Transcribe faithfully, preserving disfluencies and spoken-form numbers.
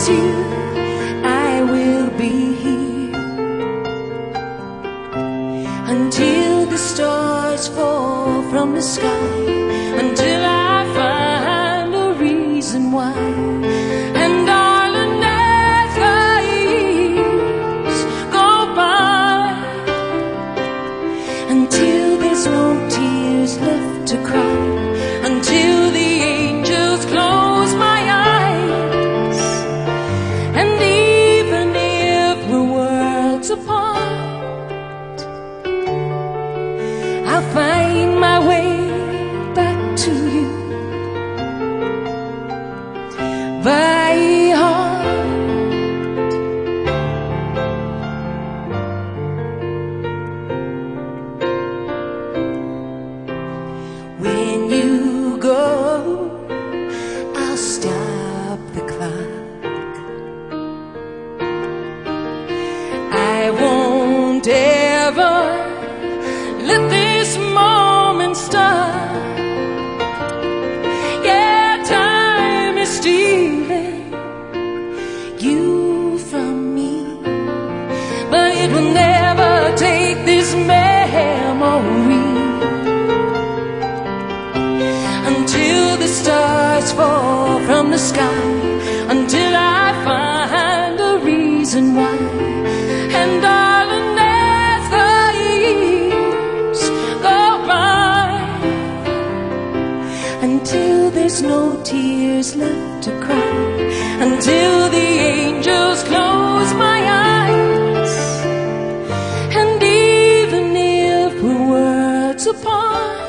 promise you I will be here until the stars fall from the sky, until I find a reason why. And darling, as the years go by, until there's no tears left to cry, until the angels close my eyes, and even if we're worlds apart, I'll find my way back to you by heart. When you go, I'll stop the clock. I won't ever let this moment stop. Yeah, time is stealing you from me, but it will never take this memory until the stars fall from the sky, until I find a reason why. And darling, as the years go by, until there's no tears left to cry, until the angels close my eyes, and even if we're worlds apart,